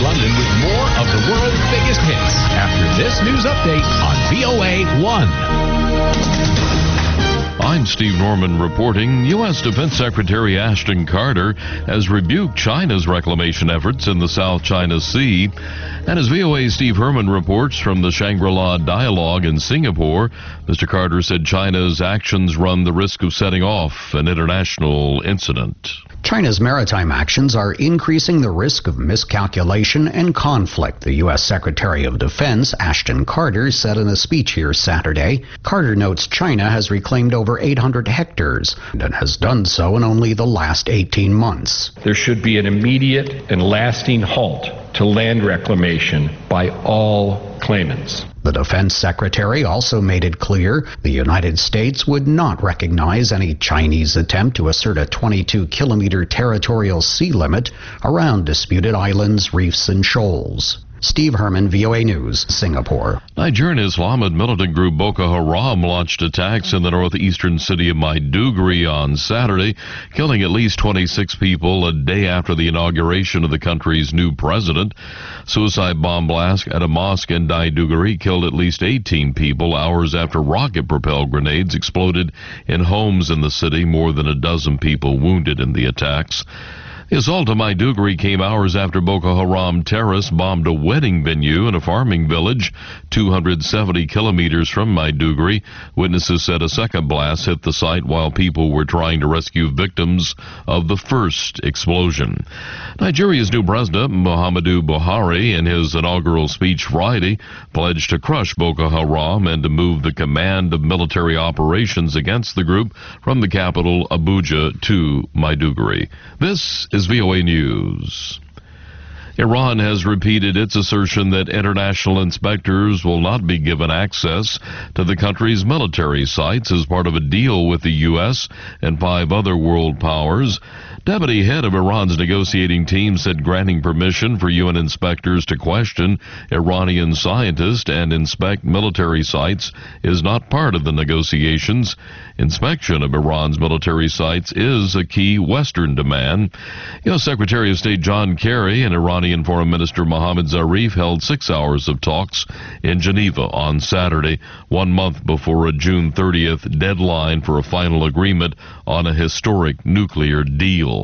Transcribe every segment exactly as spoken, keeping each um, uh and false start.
London with more of the world's biggest hits after this news update on V O A one. I'm Steve Norman reporting. U S. Defense Secretary Ashton Carter has rebuked China's reclamation efforts in the South China Sea. And as V O A's Steve Herman reports from the Shangri-La Dialogue in Singapore, Mister Carter said China's actions run the risk of setting off an international incident. China's maritime actions are increasing the risk of miscalculation and conflict, the U S. Secretary of Defense, Ashton Carter, said in a speech here Saturday. Carter notes China has reclaimed over eight hundred hectares and has done so in only the last eighteen months. There should be an immediate and lasting halt to land reclamation by all claimants. The defense secretary also made it clear the United States would not recognize any Chinese attempt to assert a twenty-two kilometer territorial sea limit around disputed islands, reefs, and shoals. Steve Herman, V O A News, Singapore. Nigerian Islamic militant group Boko Haram launched attacks in the northeastern city of Maiduguri on Saturday, killing at least twenty-six people a day after the inauguration of the country's new president. Suicide bomb blast at a mosque in Maiduguri killed at least eighteen people hours after rocket-propelled grenades exploded in homes in the city. More than a dozen people wounded in the attacks. The assault of Maiduguri came hours after Boko Haram terrorists bombed a wedding venue in a farming village two hundred seventy kilometers from Maiduguri. Witnesses said a second blast hit the site while people were trying to rescue victims of the first explosion. Nigeria's new president, Muhammadu Buhari, in his inaugural speech Friday, pledged to crush Boko Haram and to move the command of military operations against the group from the capital, Abuja, to Maiduguri. This is V O A News. Iran has repeated its assertion that international inspectors will not be given access to the country's military sites as part of a deal with the U S and five other world powers. Deputy head of Iran's negotiating team said granting permission for U N inspectors to question Iranian scientists and inspect military sites is not part of the negotiations. Inspection of Iran's military sites is a key Western demand. U S. Secretary of State John Kerry and Iranian Foreign Minister Mohammad Zarif held six hours of talks in Geneva on Saturday, one month before a June thirtieth deadline for a final agreement on a historic nuclear deal.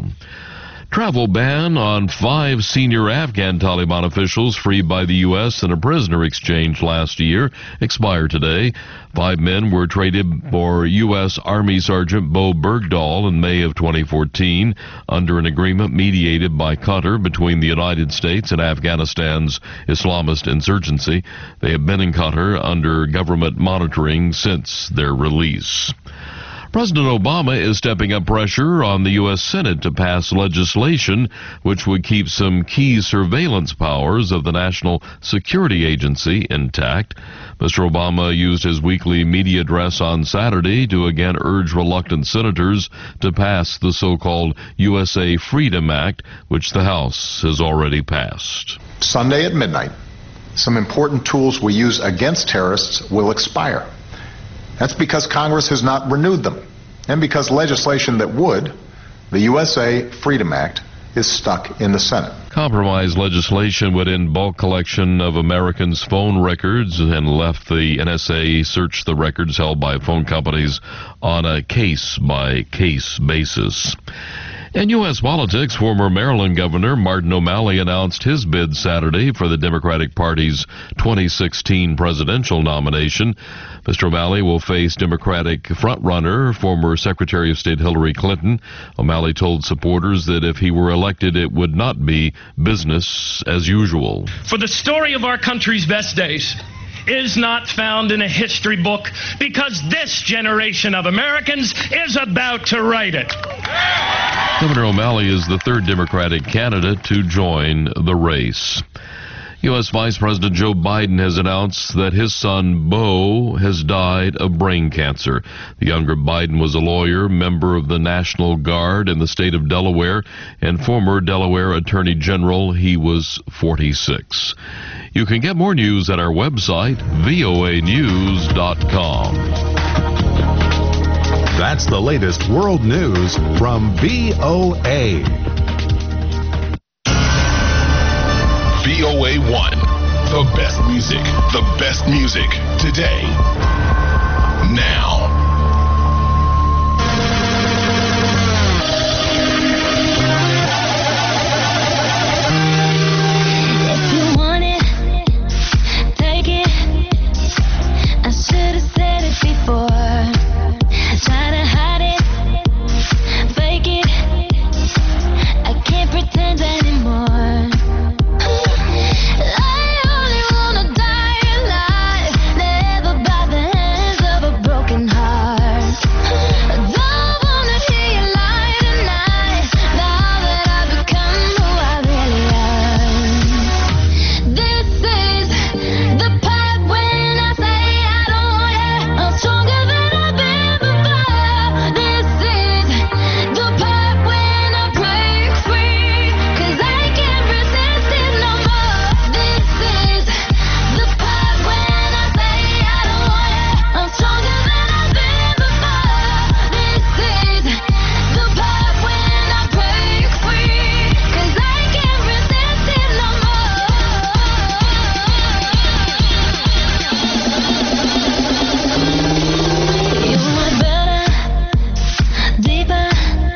Travel ban on five senior Afghan Taliban officials freed by the U S in a prisoner exchange last year expired today. Five men were traded for U S. Army Sergeant Bo Bergdahl in May of twenty fourteen under an agreement mediated by Qatar between the United States and Afghanistan's Islamist insurgency. They have been in Qatar under government monitoring since their release. President Obama is stepping up pressure on the U S. Senate to pass legislation which would keep some key surveillance powers of the National Security Agency intact. Mister Obama used his weekly media address on Saturday to again urge reluctant senators to pass the so-called U S A Freedom Act, which the House has already passed. Sunday at midnight, some important tools we use against terrorists will expire. That's because Congress has not renewed them, and because legislation that would, the U S A Freedom Act, is stuck in the Senate. Compromise legislation would end bulk collection of Americans' phone records and left the N S A search the records held by phone companies on a case-by-case basis. In U S politics, former Maryland Governor Martin O'Malley announced his bid Saturday for the Democratic Party's twenty sixteen presidential nomination. Mister O'Malley will face Democratic frontrunner, former Secretary of State Hillary Clinton. O'Malley told supporters that if he were elected, it would not be business as usual. For the story of our country's best days is not found in a history book because this generation of Americans is about to write it. Governor O'Malley is the third Democratic candidate to join the race. U S. Vice President Joe Biden has announced that his son, Beau, has died of brain cancer. The younger Biden was a lawyer, member of the National Guard in the state of Delaware, and former Delaware Attorney General. He was forty-six. You can get more news at our website, V O A news dot com. That's the latest world news from V O A. V V O A one. The best music. The best music. Today. Now. If you want it, take it. I should have said it before. Try to hide it, fake it. I can't pretend anymore. I only wanna die alive, never by the hands of a broken heart. I don't wanna hear you lie tonight, now that I've become who I really am. This is the part when I say I don't want it. I'm stronger than I've been before. This is the part when I break free, 'cause I can't resist it no more. This is the part when I say I don't want it. I'm stronger than I've been before. This is the part when I break free, 'cause I can't resist it no more. You were better, deeper.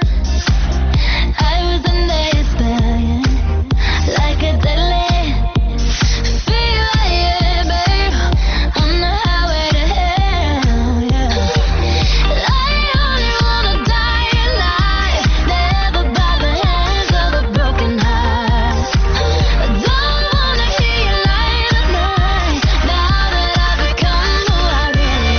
I was a nail like a deadly fever, yeah, babe, on the highway to hell, yeah. I only wanna die alive, never by the hands of a broken heart. I don't wanna hear you lie tonight, now that I've become who I really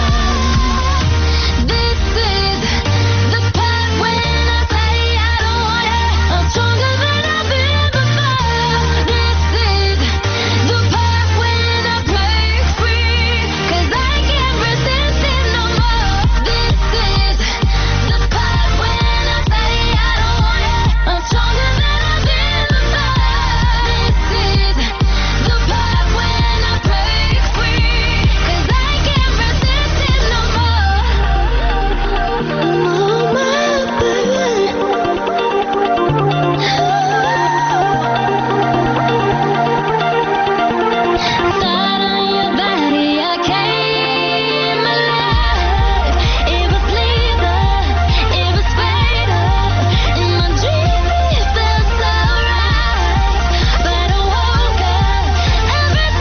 am. This is the part when I say I don't want it. I'm stronger than I've been before. This is the part when I break free, 'cause I can't resist it no more. This is the part when I say I don't want it. I'm stronger than I've been before. This is the part when I break free, 'cause I can't resist it no more. Oh, my baby. Thought on your body, I came alive. It was lethal, it was fatal. In my dreams, it felt so right, but I woke up every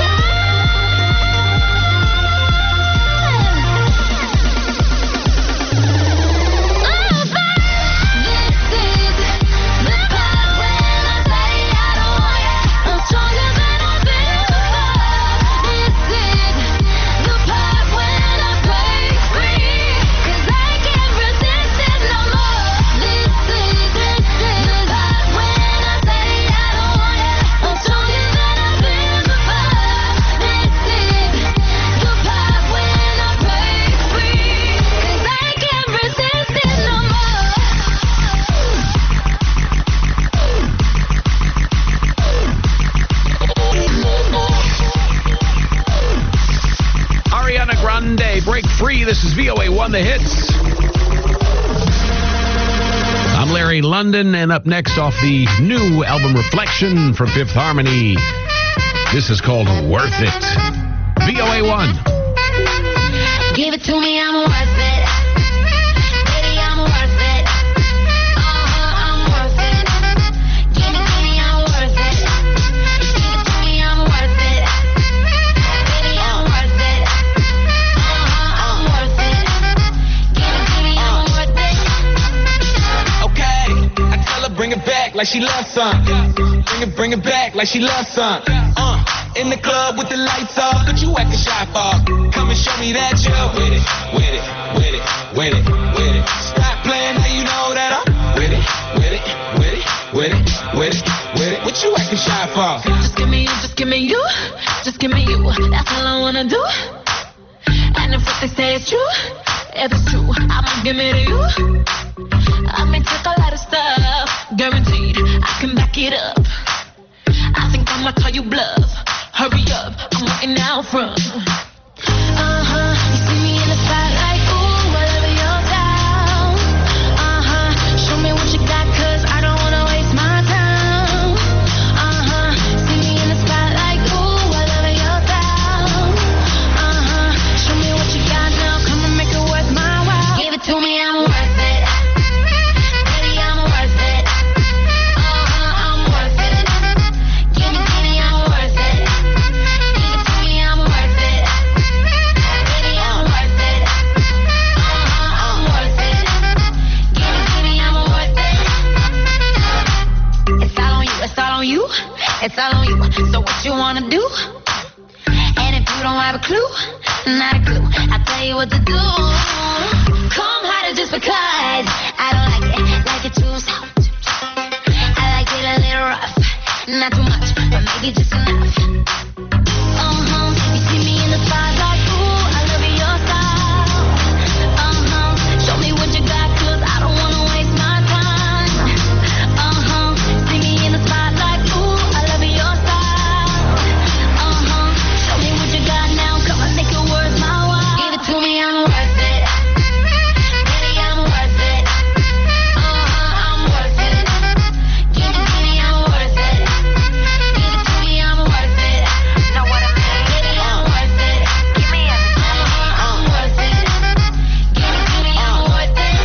Ariana Grande, Break Free. This is V O A one, The Hits. I'm Larry London, and up next off the new album Reflection from Fifth Harmony, this is called Worth It. V O A one. Give it to me, I'm worth it. Baby, I'm worth it. Uh-huh, I'm worth it. Give it to me, I'm worth it. Give it to me, I'm worth it. Baby, I'm worth it. Uh-huh, I'm worth it. Give it to me, I'm worth it. Okay, I tell her bring it back like she loves some. Bring it, bring it back like she loves some. Uh, in the club with the lights off, but you acting shy for. Come and show me that you're with it, with it, with it, with it, with it. Stop playing, now you know that I'm with it, with it, with it, with it, with it, with it. What you acting shy for? Just give me you, just give me you, just give me you. That's all I wanna do. And if what they say is true, if it's true, I'ma give it to you. I may take a lot of stuff, guaranteed I can back it up. I think I'ma call you bluff. Hurry up, I'm waiting out front. Uh-huh, you see me in the spotlight, ooh, whatever you're down. Uh-huh, show me what you got, cause I don't wanna waste my time. Uh-huh, see me in the on you. It's all on you. So what you wanna do? And if you don't have a clue, not a clue, I'll tell you what to do. Come harder just because I don't like it, like it too soft. I like it a little rough, not too much, but maybe just enough. Uh-huh, you see me in the spotlight, ooh, I love your style. Uh-huh, show me what you got, cause I don't wanna waste my time. Uh-huh, see me in the spotlight, ooh, I love your style. Uh-huh, show me what you got now, come on, make it worth my while. Give it to me, I'm worth it. Baby, I'm worth it. Uh-huh, I'm worth it. Give it to me, I'm worth it. Give it to me, I'm worth it. Know what I mean? Baby, I'm worth it. Give me everything. Uh-huh, I'm worth it. Give it to me, I'm worth it.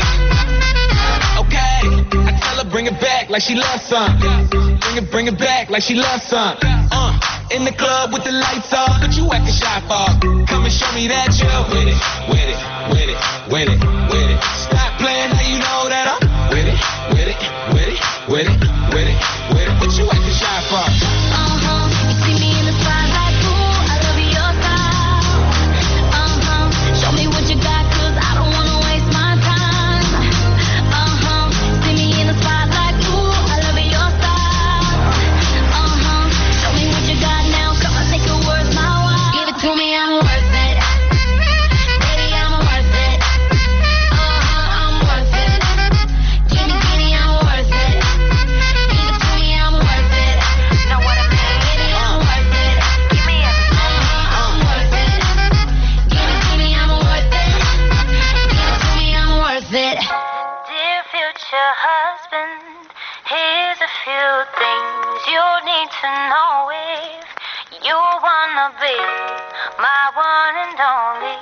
Okay, I tell her bring it back like she loves some. Bring it, bring it back like she loves some. Uh, in the club with the lights off, but you acting shy for. Come and show me that you're with it, with it, with it, with it, with it. Stop playing, now you know that I'm with it, with it, with it, with it, with it, with it. What you acting shy for? Uh-huh, you see me in the spotlight, ooh, I love your style. Uh-huh, show me what you got, cause I don't wanna waste my time. Uh-huh, see me in the spotlight, ooh, I love your style. Uh-huh, show me what you got now, come on, make it worth my while. Give it to me, I'm worth it. Baby, I'm worth it. Uh-huh, I'm worth it. Give me, give me, I'm worth it. Give it to me, I'm worth it. Know what I mean? Baby, I'm worth it. Give me everything. Uh-huh, I'm worth it. Give it to me, I'm worth it. Give it to me, I'm worth it. Dear future husband, here's a few things you need to know if you wanna be my one and only.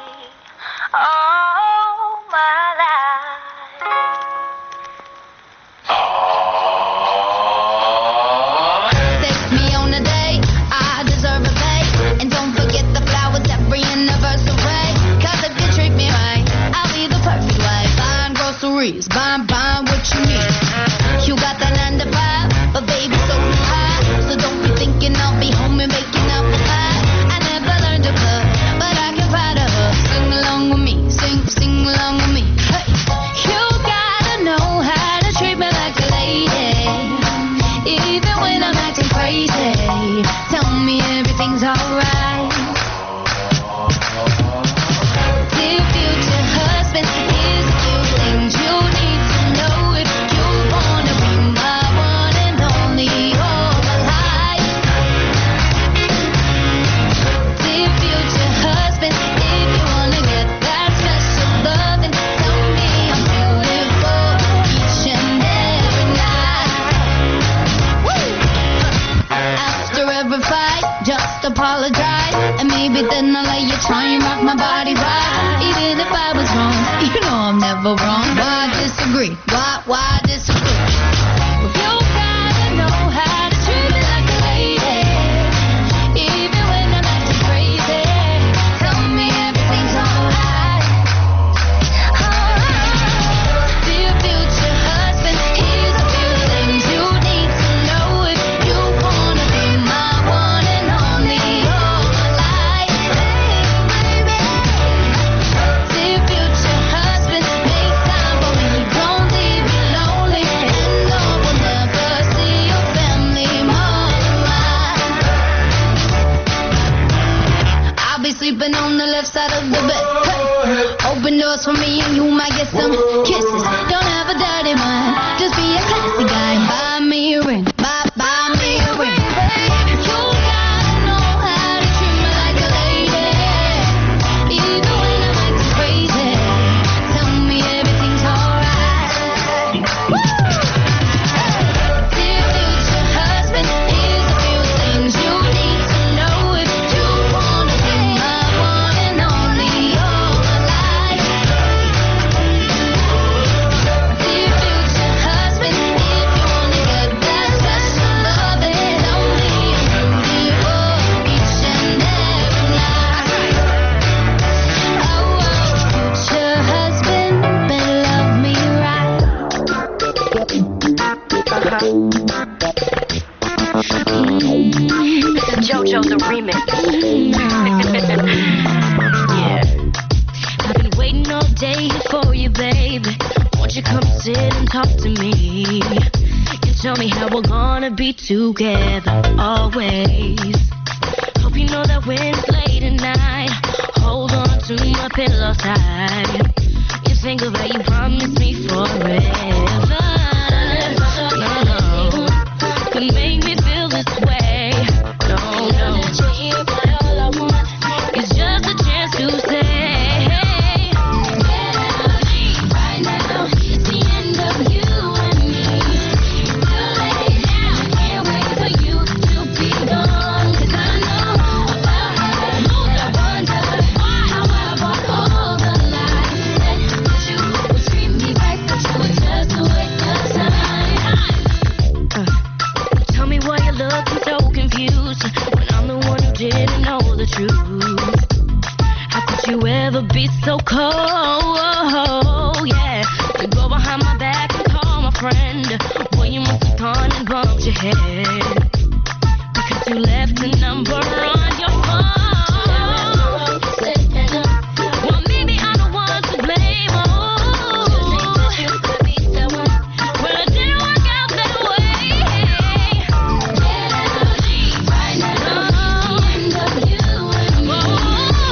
All my life. Take me on a date, I deserve a pay. And don't forget the flowers every anniversary. Cause if you treat me right, I'll be the perfect wife. Buying groceries, buying, buying what you need. You got that nine to five, but baby, so do I. So don't be thinking I'll be home and making apple pie. I never learned to cook, but I can find a hook. Sing along with me, sing, sing along with me. Hey, you gotta know how to treat me like a lady. Even when I'm acting crazy, tell me everything's alright. Dear future husband, here's a few things you need to know if you wanna be my one and only all my life. Dear future husband, if you wanna get that special loving, tell me I'm beautiful each and every night. After every fight, just apologize, and maybe then I'll let you try and rock my body right. Even if I was wrong, you know I'm never wrong. Why disagree? Why, why disagree? Well, you gotta know how to treat me like a lady. Even when I'm acting crazy, tell me everything's alright. Alright. Dear future husband, here's a few things you need to know if you wanna be my one and only all my life. Dear future husband, make time for me, don't leave me lonely, and no one never see your family more than mine. I'll be sleeping on the left side of the bed. Hey. Open doors for me and you might get some kisses. Don't have a dirty mind, just be a classy guy. Buy me a ring, buy, buy me a ring. You gotta know how to treat me like a lady. Even when I'm acting crazy, tell me everything's alright. Dear future husband, here's a few things you need to know if you wanna be my one and only all my life. chose a remix. Yeah. I've been waiting all day for you, baby. Won't you come sit and talk to me? You tell me how we're gonna be together always. Hope you know that when it's late at night, hold on to my pillow side. You think of how you promised me forever. No, no, could make me feel this way. No, no, but all I want is just a chance to say. Be so cold, yeah. To go behind my back and call my friend. Boy, you must have gone and bumped your head because you left a number on your phone. Well, maybe I'm the one to blame. Oh, well, it didn't work out that way. Right now, it's the end of you and me.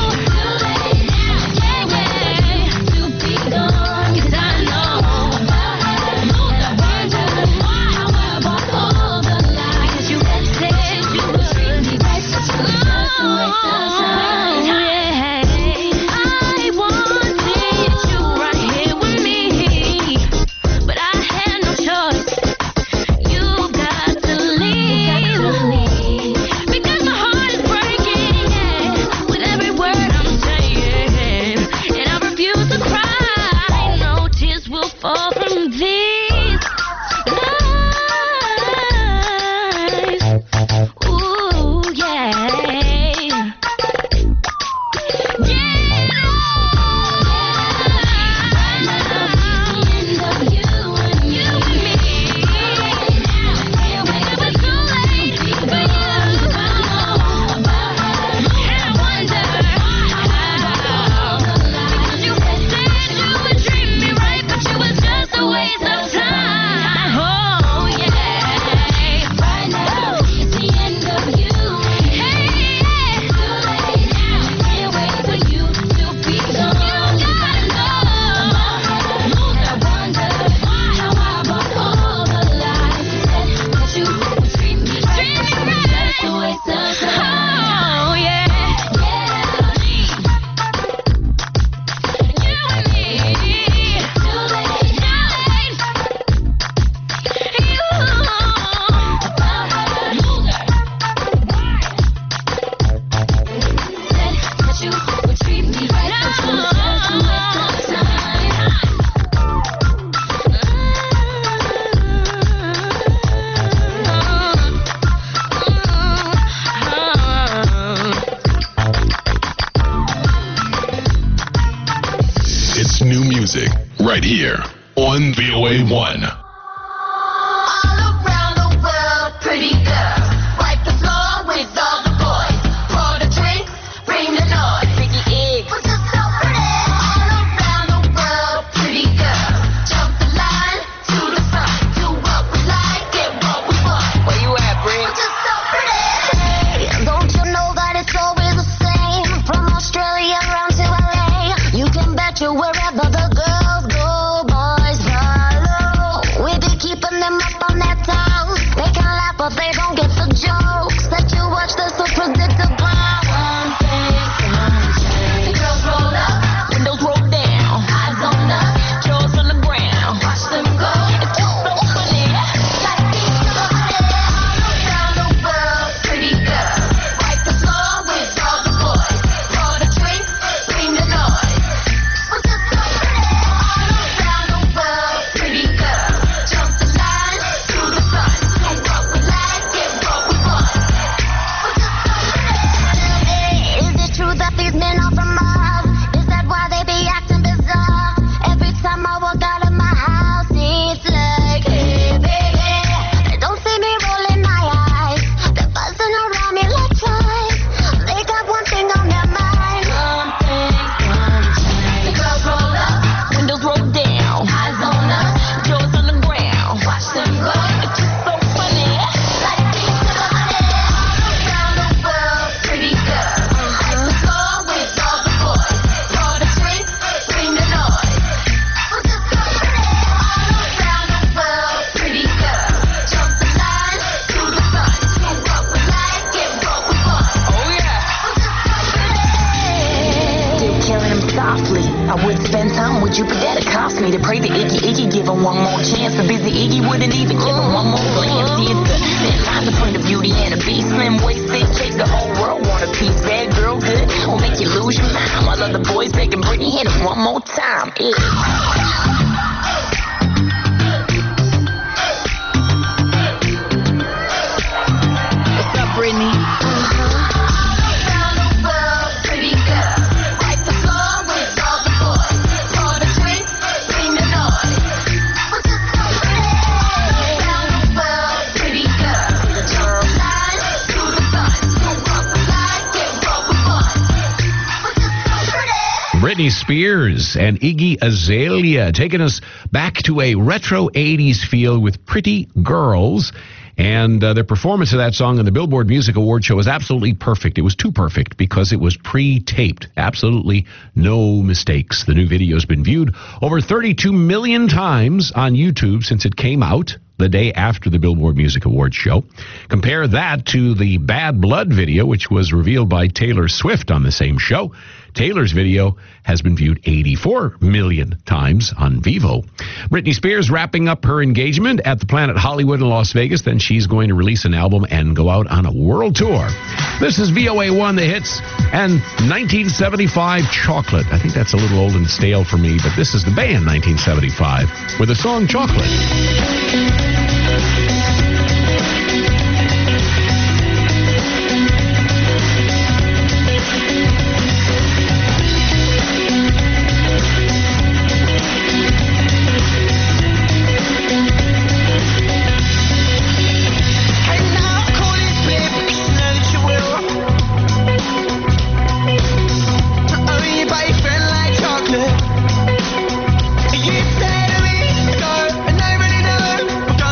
Right here on V O A one. Wherever the girls go, boys follow. me to pray to Iggy. Iggy give him one more chance, but busy Iggy wouldn't even give him one more glance. See, it's the thin line between the beauty and the beast. Slim waisted chick, the whole world want a piece. Bad girl good, will make you lose your mind. While other boys begging Britney, hit him one more time. Yeah. What's up, Britney? Britney Spears and Iggy Azalea taking us back to a retro eighties feel with Pretty Girls. And uh, their performance of that song on the Billboard Music Award show was absolutely perfect. It was too perfect because it was pre-taped. Absolutely no mistakes. The new video has been viewed over thirty-two million times on YouTube since it came out the day after the Billboard Music Awards show. Compare that to the Bad Blood video, which was revealed by Taylor Swift on the same show. Taylor's video has been viewed eighty-four million times on Vivo. Britney Spears wrapping up her engagement at the Planet Hollywood in Las Vegas. Then she's going to release an album and go out on a world tour. This is V O A one, The Hits, and nineteen seventy-five Chocolate. I think that's a little old and stale for me, but this is the band nineteen seventy-five with the song Chocolate. You say to me, go, and I really know.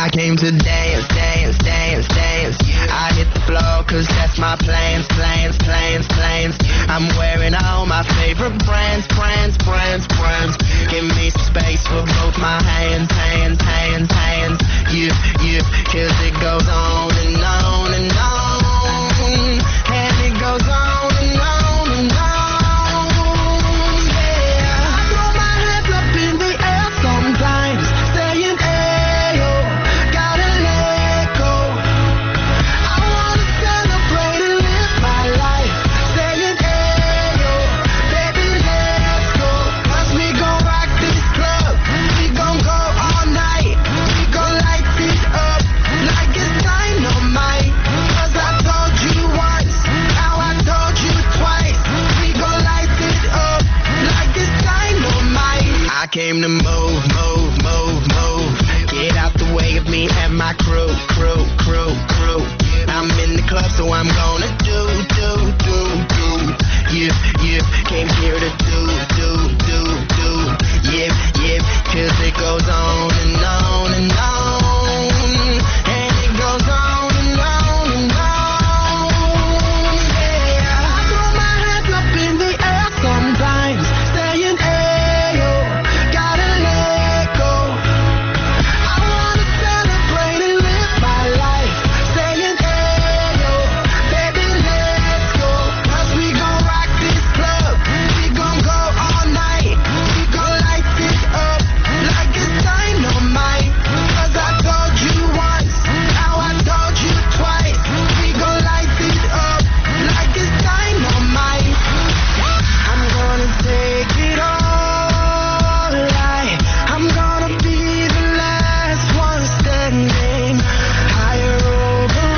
came to dance, dance, dance, dance. I hit the floor cause that's my plans, plans, plans, plans. I'm wearing all my favorite brands, brands, brands, brands. Give me some space for both my hands, hands, hands, hands. Yeah, yeah, cause it goes on and on and on. And it goes on and on and on. Yeah, I throw my hands up in the air sometimes, saying, ayo, gotta let go. I wanna celebrate and live my life, saying, ayo, baby, let's go. Cause we gon' rock this club, we gon' go all night, we gon' light it up like it's dynamite. Cause I told you once, now I told you twice, we gon' light it up like it's dynamite. I came to move, move, move, move. Get out the way of me and my crew, crew, crew, crew. I'm in the club, so I'm gonna do, do, do, do. Yeah, yeah, came here to do, do, do, do. Yeah, yeah, cause it goes on and on and on. And it goes on and on and on. Yeah, I throw my hands up in the air sometimes, saying, ayo, gotta let go. I wanna celebrate and live my life, saying, ayo, baby, let's go. Cause we gon' rock this club, we gon' go all night, we gon' light it up like it's dynamite. Cause I told you once, now I told you twice, we gon' light it up like it's dynamite. I'm gonna take it all night, I'm gonna be the last one standing. Higher over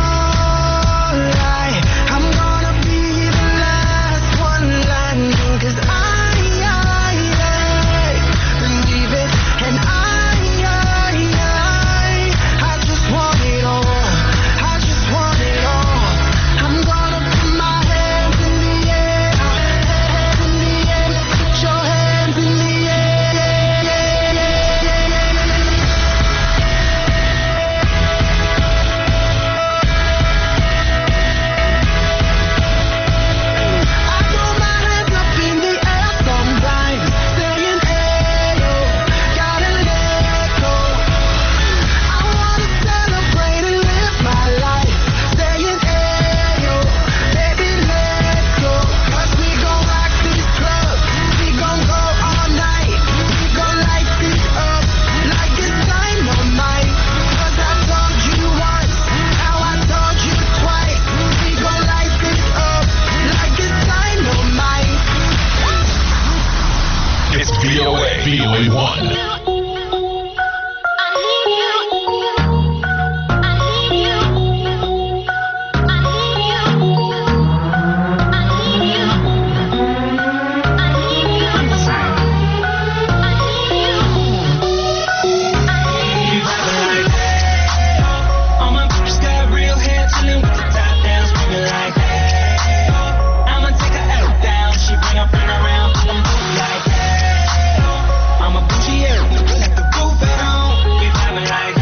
all night, I'm gonna be the last one landing. Cause I, I, I believe it, and I, I, I, I just want it all, I just want it all. I'm gonna put my hands in the air, hands in the air, put your hands in the I throw my hands up in the air sometimes, saying, ayo, gotta let go. I wanna celebrate and live my life, saying, ayo, baby, let's go. Cause we gon' rock this club, we gon' go all night, we gon' light it up like it's dynamite. Cause I told you once, now I told you twice, we gon' light it up like it's dynamite. It's V O A. V O A one. I'ma push that real head chillin' with the top down, screaming like, I'ma take her L down, she bring her friend around, I'm like, I'm a bougie air, let the roof at home, we vibing like,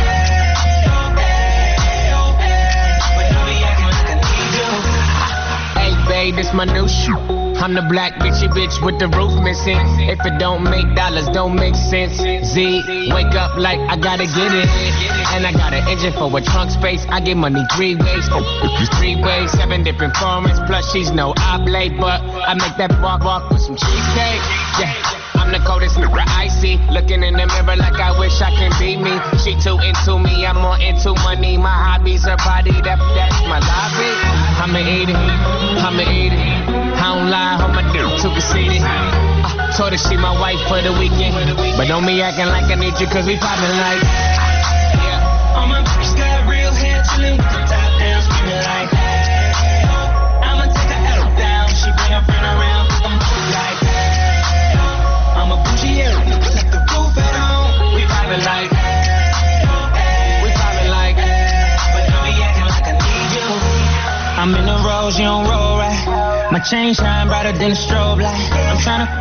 but don't be acting like I need you. Hey babe, this my new shoe. I'm the black bitchy bitch with the roof missing. If it don't make dollars, don't make sense. Z, wake up like I gotta get it. And I got an engine for a trunk space. I get money three ways, three ways, seven different formats. Plus she's no oblate, but I make that walk walk with some cheesecake. Yeah. I'm the coldest nigga I see. Looking in the mirror like I wish I can be me. She too into me, I'm more into money. My hobbies, her body, that, that's my lobby. I'ma eat it, I'ma eat it. I don't lie, hold my dick too conceited. Uh, told her she my wife for the weekend. But don't be acting like I need you cause we poppin' like, yeah. I'ma push that real head chillin' with the top down, screaming like, I'ma take her L down, she bring her friend around, I'm like, I'm a bougie air, let the roof at home, we vibing like, we vibing like, but don't be acting like I need you. I'm in the rose, you don't roll right. My chain shine brighter than a strobe light. I'm tryna cope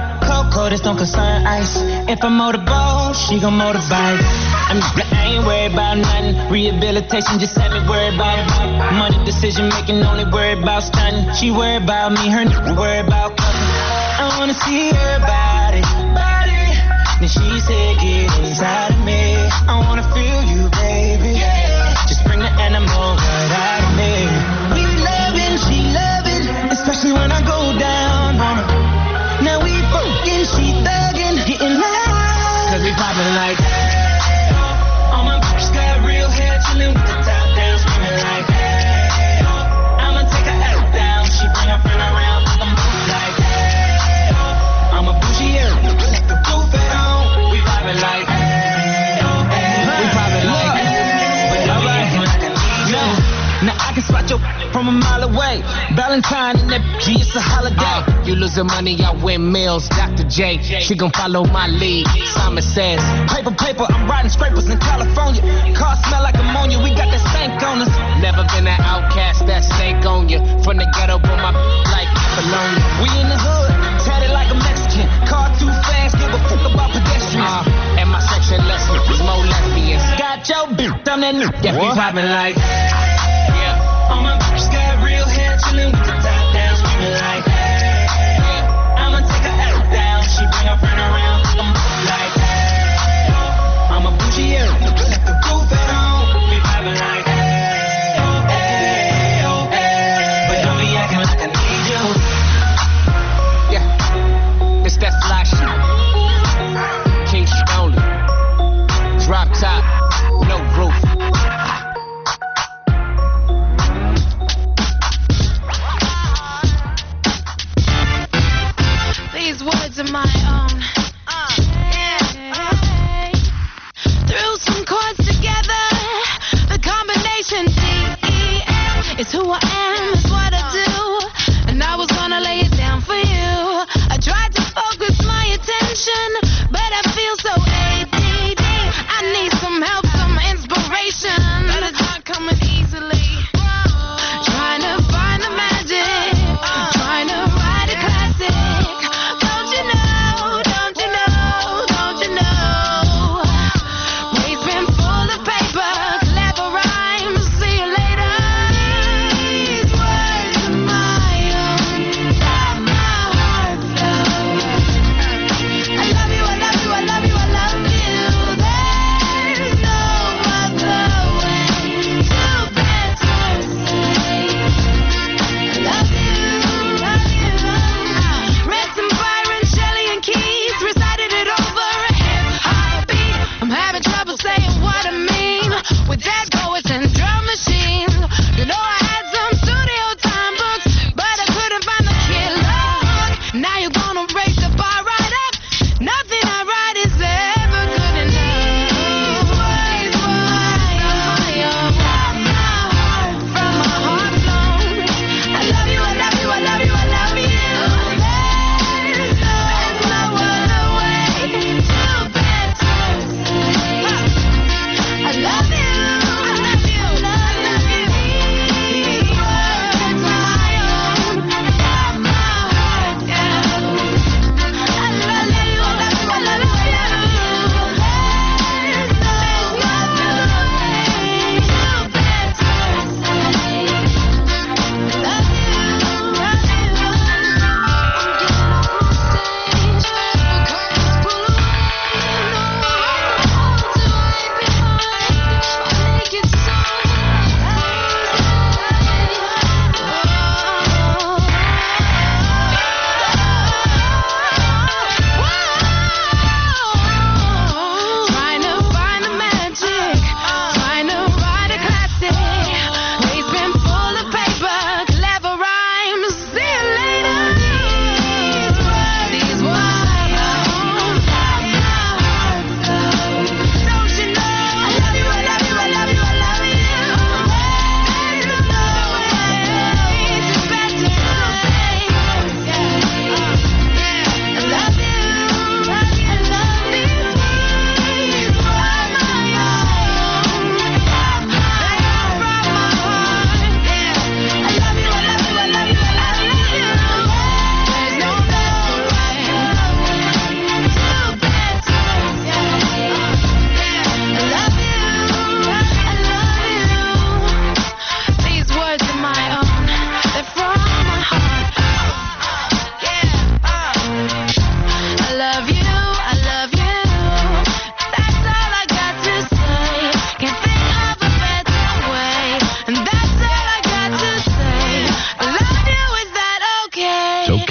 Coldest don't concern ice. If I motorboat, she gon' motorbike. I'm, I ain't worried about nothing. Rehabilitation just had me worried about money. Decision making, only worried about stunning. She worried about me, her nigga worried about cutting. I wanna see her body, body. Then she said, get inside of me. I wanna feel you, baby. Just bring the animal right out of me. We loving, she loving, especially when I go down on her. Now we fucking, she thuggin', getting loud. Cause we poppin' like, hey, oh. All my bitches got real hair, chillin' with the top down, screamin' like, hey, oh. I'ma take her out down, she bring her friend around, I'm like, hey, oh. I'm a bougie, yeah, let the roof at home. We poppin' like, hey, oh, hey, we poppin' like, hey, but alright, now, now I can spot your from a mile away. Valentine and that G, it's a holiday. Uh, you losing money, I win meals. Doctor J, she gon' follow my lead. Simon says, paper, paper, I'm riding scrapers in California. Car smell like ammonia, we got that stank on us. Never been that outcast, that stank on you. From the ghetto, but my like Bologna. We in the hood, tatted like a Mexican. Car too fast, give a fuck about pedestrians. Uh, and my section lesson is more lesbians. Got your bitch on that new, yeah, we poppin' like, yeah. All my bitches got real hair, chillin' with the top down, screamin' like, hey, yeah. I'ma take her out down, she bring her friend around, I'm like, hey, oh. I'm a bougie, yeah, let the roof at home, we poppin' like, hey, oh, hey, oh, hey, but don't be acting like I need you. Yeah, it's that fly shit, King shit only, drop top, no roof. These words are my own. Uh, yeah. Threw some chords together. The combination D E F is who I am, is what I do. And I was gonna lay it down for you. I tried to focus my attention, but I feel so A D D. I need some help, some inspiration, but it's not coming easily. Trying to find the magic, trying to write a classic. I love you.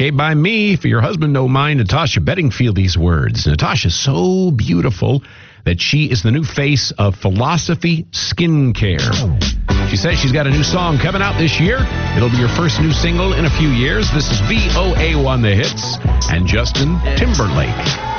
Made by me. For your husband, no mind. Natasha Bedingfield, these words. Natasha's so beautiful that she is the new face of Philosophy Skincare. She says she's got a new song coming out this year. It'll be your first new single in a few years. This is V O A one The Hits and Justin Timberlake.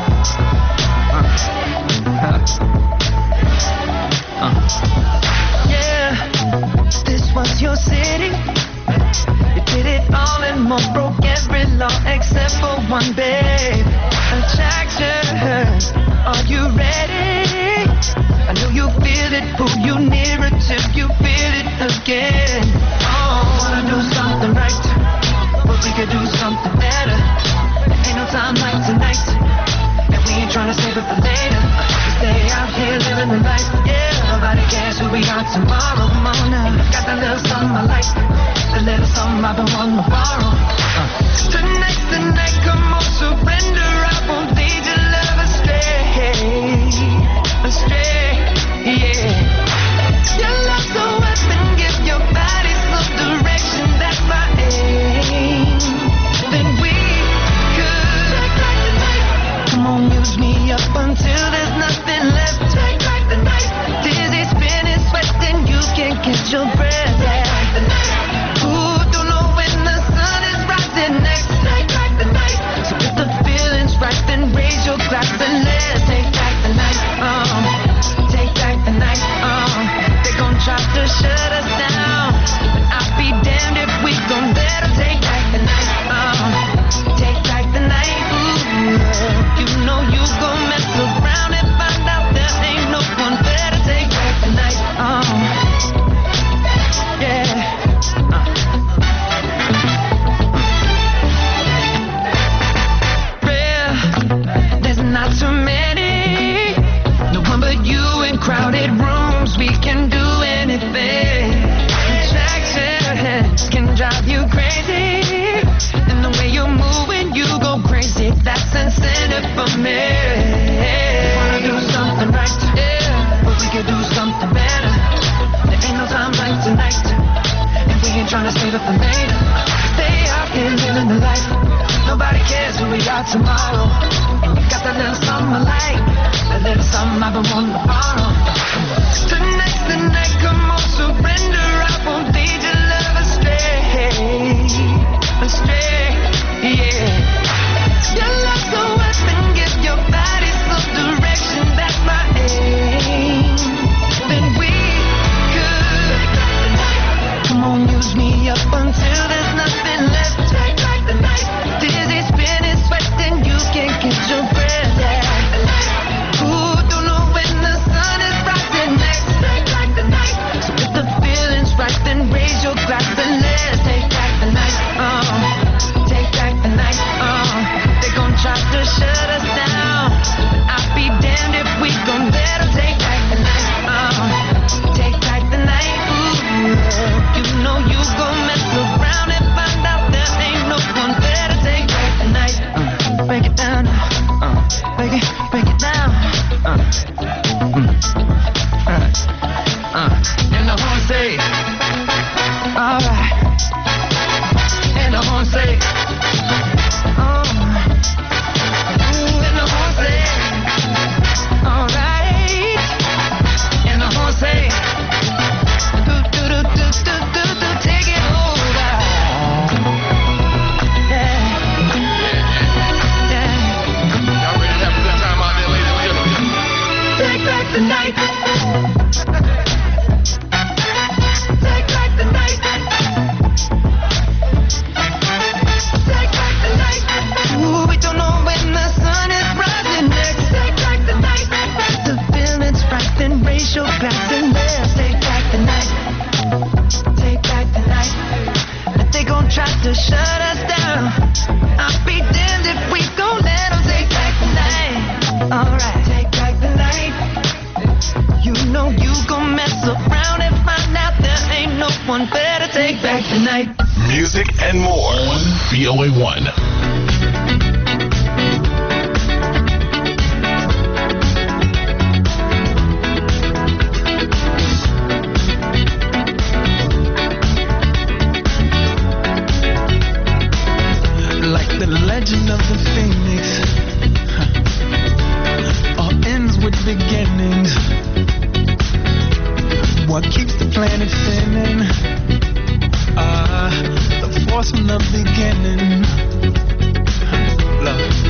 Yeah, this was your city. You did it all and more, broke every law except for one, babe. Attraction, are you ready? I know you feel it, pull you nearer till you feel it again. Oh, wanna do something right, but we could do something better. Ain't no time like tonight, and we ain't trying to save it for later. We stay out here living the life, yeah. Nobody cares who we are tomorrow morning. Got that little something I like, the little something I've been wanting to borrow. Uh. Tonight's the night, come on, surrender. I won't lead your love astray, astray, yeah. Your love's a weapon, give your body some direction. That's my aim. Then we could take back the night. Come on, use me up until there's nothing left. Take back the night. Dizzy, spinning, sweating, you can't catch your breath. Take back the night. Ooh, don't know when the sun is rising next. Take back the night. So if the feeling's right, then raise your glass and let's take back the night. Um, take back the night. Um, they gon' try to shut us down, but I'll be damned if we gon' let them take back the night. Um, take back the night. Ooh, you know you gon' mess around and find out there ain't no one better. Take back the night. Um, yeah. Not too many, no one but you in crowded rooms. We can do anything. Attraction can drive you crazy, and the way you're moving, you go crazy. That's incentive for me. Wanna do something right, yeah, but we can do something better. There ain't no time like tonight, and we ain't trying to save it for later. Stay out here living the life. Nobody cares who we are tomorrow. Got that little something I like, that little something I've been wanting to borrow. Tonight's the night, come on, surrender. I won't lead your love astray, astray, yeah. Your love's a weapon, give your body some direction. That's my aim. Then we could take back the night. Come on, use me up until there's nothing left. Take back the night. Dizzy, spinning, sweating, you can't get your breath. Then raise your glass and let's take back the night. Uh, take back the night. Uh, they gon' try to shut us down, but I'll be damned if we gon' let them take back the night. Uh, take back the night. Ooh, you know you gon' mess around and find out there ain't no one better. Take back the night. Uh, break it down. Uh, break it, break it down. Uh, mm, uh, uh, and the horn say. Alright, and the horn say, oh, ooh, and the horn say, alright, and the horn say, do do do do do do do, take it over, yeah, yeah. Y'all ready to have a good time out there, ladies and gentlemen? Take back the night. Your glass and let's take back the night. Take back the night. But they gon' try to shut us down. I'll be damned if we gon' let them take back the night. Alright, take back the night. You know you gon' mess around and find out there ain't no one better. Take back the night. Music and more on V O A one. Like the planet spinning. Ah, the force from the beginning. Love.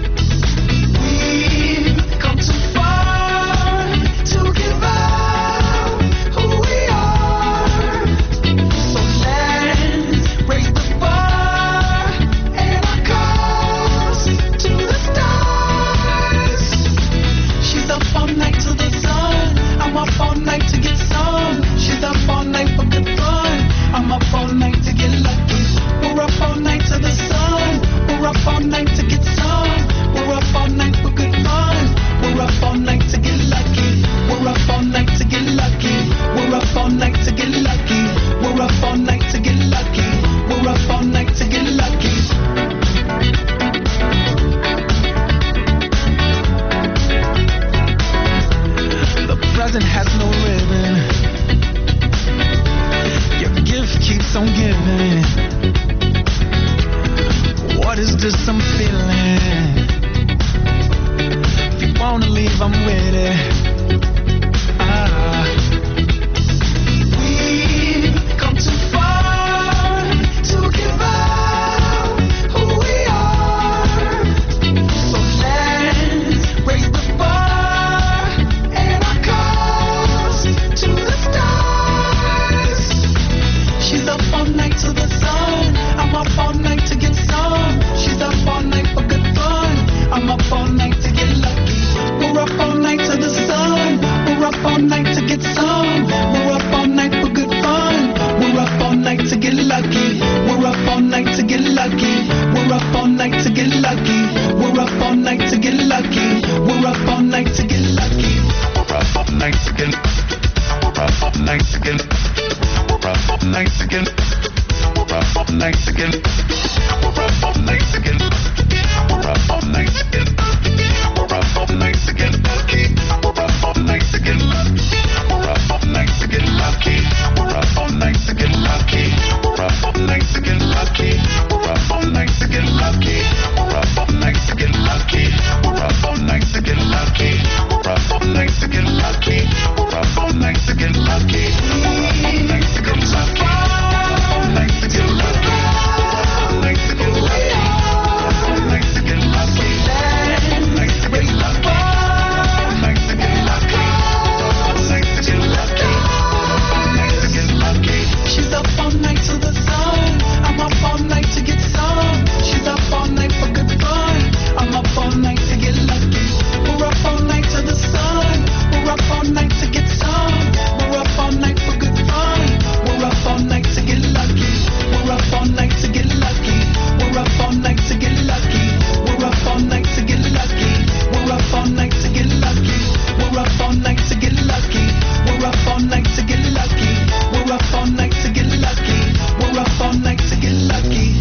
We've come too far to give up who we are. So let's raise the bar and our cause to the stars. She's up all night to the sun. I'm up all night to get some. She's up all night for good fun. I'm up all night to get lucky. We're up all night to the sun. We're up all night to get some. We're up all night for good fun. We're up all night to get lucky. We're up all night to get lucky. We're up all night to get lucky. We're up all night to get lucky. We're up all night to get lucky. The present has no ribbon. Your gift keeps on giving. What is this I'm feeling? If you wanna leave, I'm with it. Ah. We've come too far to give up who we are. So let's raise the bar and our cause to the stars. She's up all night to the sun. I'm up all night to get some. She's up all night for good fun. I'm up all night to get lucky. We're up all night to the sun. We're up all night to get some. We're up all night for good fun. We're up all night to get lucky. We're up all night to get lucky. We're up all night to get lucky. We're up all night to get lucky. We're up all night to get lucky. We're up all night to get. We're up all night to get. We're up all night to get. We're up all night to get. We're up all night to get. We're up all night to get. We're up all night to get lucky. We're up all night to get lucky. We're up all night to get lucky. We're up all night to get lucky. We're up all night to get lucky. We're up all night to get lucky. We're up all night to get lucky. We're up all night to get lucky. We're up all night to get lucky. We're up all night to get lucky. We're up all night to get lucky. All night to get lucky. All night to get lucky. All night to get lucky. All night to get lucky. All night to get lucky. All night to get lucky. All night to get lucky. She's up all night to the sun. I'm up all night to get some. She's up all night for good fun. I'm up all night to get lucky. We're up all night to the sun. We're up all night to get some. We're up all night for good fun. We're up all night to get lucky. We're up all night to get lucky. We're up all night to get lucky. We're up all night to get lucky. We're up all night to get lucky. We're up all night to get lucky. We're up all night to get lucky. We're up all night to get lucky. We're up all night to get lucky.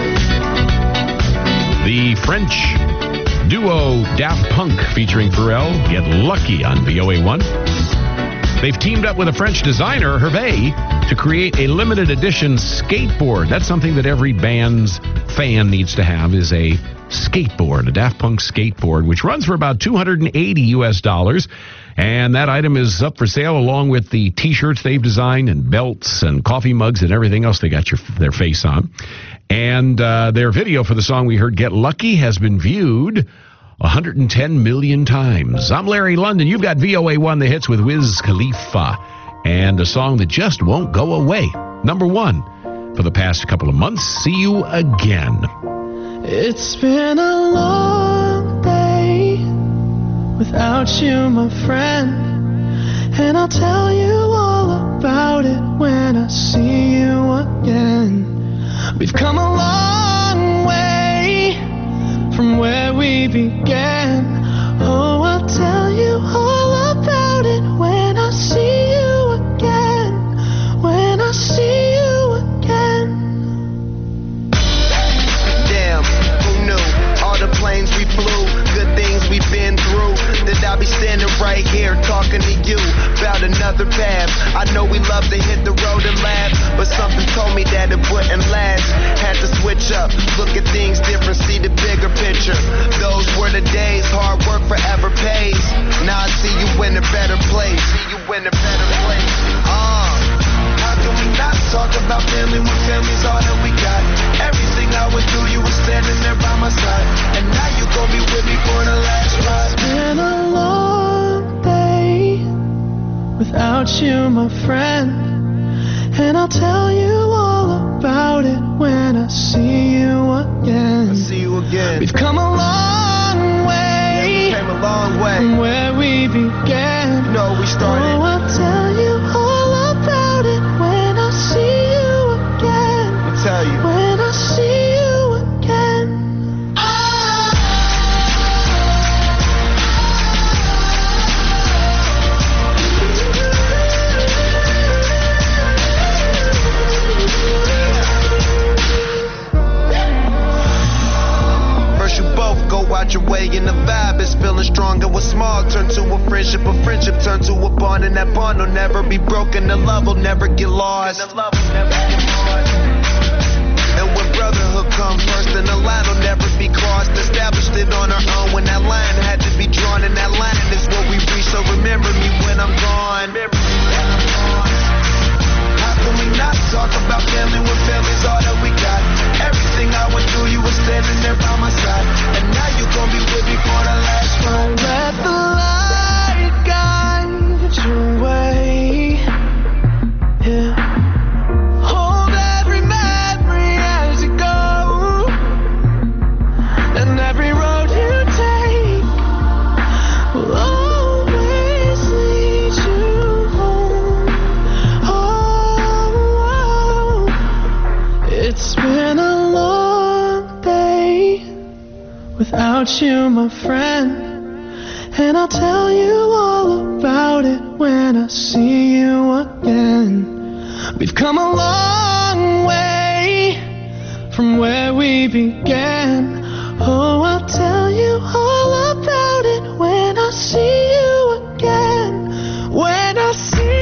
The French duo Daft Punk featuring Pharrell, Get Lucky on V O A one. They've teamed up with a French designer, Hervé, to create a limited edition skateboard. That's something that every band's fan needs to have, is a skateboard, a Daft Punk skateboard, which runs for about two hundred eighty U S dollars. And that item is up for sale along with the T-shirts they've designed and belts and coffee mugs and everything else they got your, their face on. And uh, their video for the song we heard, Get Lucky, has been viewed one hundred ten million times. I'm Larry London. You've got V O A one, the hits with Wiz Khalifa, and a song that just won't go away. Number one for the past couple of months. See You Again. It's been a long day without you, my friend, and I'll tell you all about it when I see you again. We've come a long way from where we began. Oh, I'll tell you all about it when I see you again. When I see you again. Damn, who knew? All the planes we flew, good things we've been through. That I'll be standing right here talking to you about another path. I know we love to hit the road and laugh, but something told me that it wouldn't last. Had to switch up, look at things different, see the bigger picture. Those were the days, hard work forever pays. Now I see you in a better place. See you in a better place. Uh. about family when family's all that we got. Everything I went through, you were standing there by my side. And now you gon' be with me for the last ride. It's been a long day without you, my friend. And I'll tell you all about it when I see you again. I see you again. We've come a long way. Yeah, we came a long way from where we began. You know, we started. Oh, I'll tell you all about it when I see you again. I'll tell you. When I see you again. First you both go out your way and the vibe is feeling stronger. What's small turn to a friendship, a friendship turn to a bond, and that bond will never be broken. The love will never get lost. And when brotherhood comes first, then the line will never be crossed. Established it on our own when that line had to be drawn, and that line is what we reach. So remember me when I'm gone. How can we not talk about family when family's all that we got? Everything I went through, you were standing there by my side. And now you gon' be with me for the last ride. Let the light guide your way. Yeah. Hold every memory as you go. And every road you take will always lead you home. Oh, it's been a long day without you, my friend. And I'll tell you all about it when I see you again. We've come a long way from where we began. Oh, I'll tell you all about it when I see you again. When I see you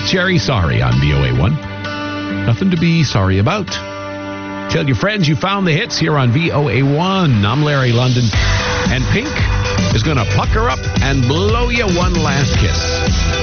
Jerry Sorry on V O A one. Nothing to be sorry about. Tell your friends you found the hits here on V O A one. I'm Larry London. And Pink is going to pucker up and blow you one last kiss.